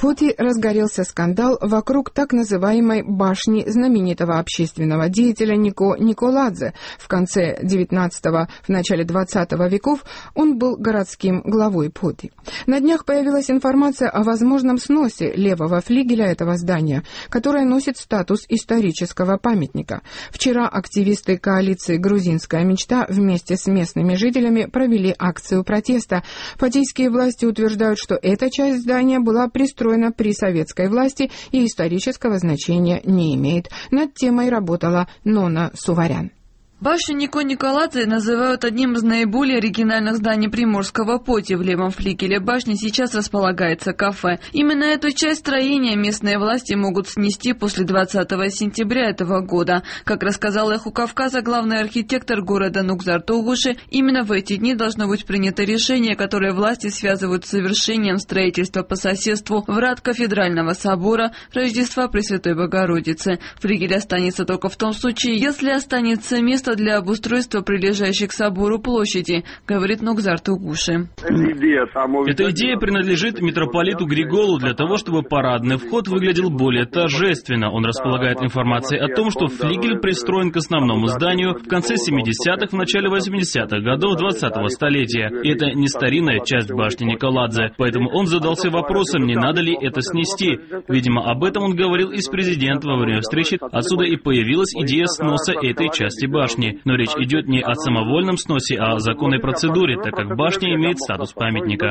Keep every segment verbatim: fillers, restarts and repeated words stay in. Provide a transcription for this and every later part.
Поти разгорелся скандал вокруг так называемой башни знаменитого общественного деятеля Нико Николадзе. В конце девятнадцатого, в начале двадцатого веков он был городским главой Поти. На днях появилась информация о возможном сносе левого флигеля этого здания, которое носит статус исторического памятника. Вчера активисты коалиции «Грузинская мечта» вместе с местными жителями провели акцию протеста. Потийские власти утверждают, что эта часть здания была пристроена при советской власти и исторического значения не имеет. Над темой работала Нона Суварян. Башню Нико Николадзе называют одним из наиболее оригинальных зданий приморского Поти. В левом флигеле башни сейчас располагается кафе. Именно эту часть строения местные власти могут снести после двадцатого сентября этого года. Как рассказал Эху Кавказа главный архитектор города Нугзар Тугуши, именно в эти дни должно быть принято решение, которое власти связывают с завершением строительства по соседству врат Кафедрального собора Рождества Пресвятой Богородицы. Флигель останется только в том случае, если останется место для обустройства прилежащей к собору площади, говорит Нугзар Тугуши. Эта идея принадлежит митрополиту Григолу для того, чтобы парадный вход выглядел более торжественно. Он располагает информацией о том, что флигель пристроен к основному зданию в конце семидесятых, в начале восьмидесятых годов двадцатого столетия. И это не старинная часть башни Николадзе, поэтому он задался вопросом, не надо ли это снести. Видимо, об этом он говорил и с президентом во время встречи, отсюда и появилась идея сноса этой части башни. Но речь идет не о самовольном сносе, а о законной процедуре, так как башня имеет статус памятника.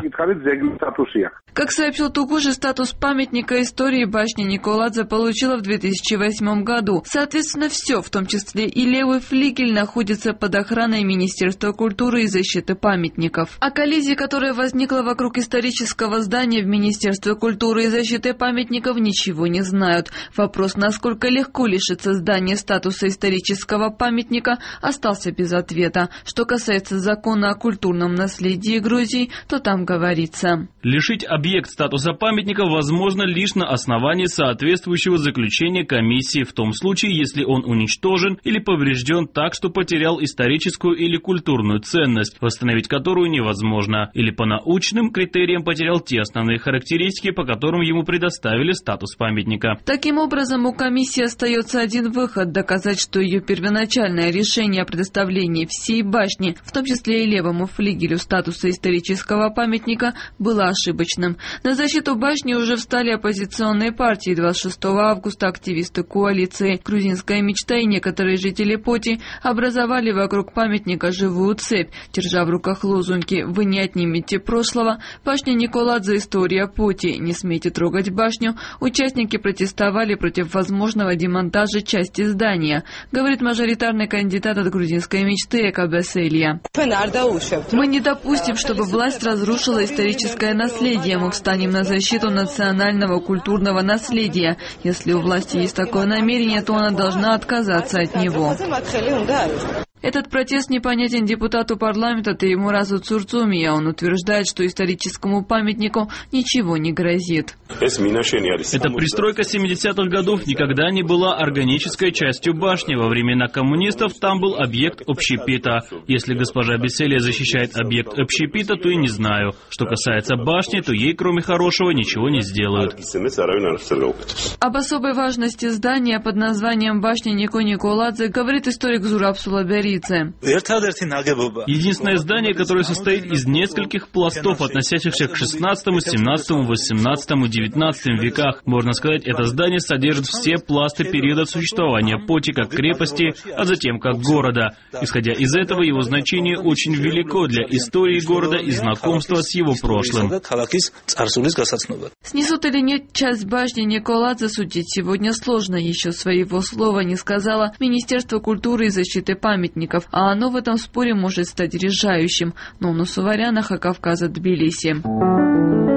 Как сообщил Тугуши, статус памятника истории башни Николадзе получила в две тысячи восьмом году. Соответственно, все, в том числе и левый флигель, находится под охраной Министерства культуры и защиты памятников. О коллизии, которая возникла вокруг исторического здания в Министерстве культуры и защиты памятников, ничего не знают. Вопрос, насколько легко лишиться здания статуса исторического памятника, остался без ответа. Что касается закона о культурном наследии Грузии, то там говорится: лишить объект статуса памятника возможно лишь на основании соответствующего заключения комиссии в том случае, если он уничтожен или поврежден так, что потерял историческую или культурную ценность, восстановить которую невозможно, или по научным критериям потерял те основные характеристики, по которым ему предоставили статус памятника. Таким образом, у комиссии остается один выход – доказать, что ее первоначальное решение Решение о предоставлении всей башни, в том числе и левому флигелю, статуса исторического памятника, было ошибочным. На защиту башни уже встали оппозиционные партии. двадцать шестого августа активисты коалиции «Грузинская мечта» и некоторые жители Поти образовали вокруг памятника живую цепь, держа в руках лозунги «Вы не отнимете прошлого», «Башня Николадзе. История Поти», «Не смейте трогать башню». Участники протестовали против возможного демонтажа части здания, говорит мажоритарный кандидат от грузинской мечты Эка Беселья. Мы не допустим, чтобы власть разрушила историческое наследие. Мы встанем на защиту национального культурного наследия. Если у власти есть такое намерение, то она должна отказаться от него. Этот протест непонятен депутату парламента Теймуразу Цурцумия. Он утверждает, что историческому памятнику ничего не грозит. Эта пристройка семидесятых годов никогда не была органической частью башни. Во времена коммунистов там был объект общепита. Если госпожа Беселья защищает объект общепита, то и не знаю. Что касается башни, то ей, кроме хорошего, ничего не сделают. Об особой важности здания под названием башня Нико Николадзе говорит историк Зураб Сулабери. Единственное здание, которое состоит из нескольких пластов, относящихся к шестнадцатому, семнадцатому, восемнадцатому, девятнадцатому веках. Можно сказать, это здание содержит все пласты периода существования Поти как крепости, а затем как города. Исходя из этого, его значение очень велико для истории города и знакомства с его прошлым. Снесут или нет часть башни Николадзе, судить сегодня сложно. Еще своего слова не сказала Министерство культуры и защиты памятников, а оно в этом споре может стать решающим. Нона Суварян, Эхо Кавказа, Тбилиси.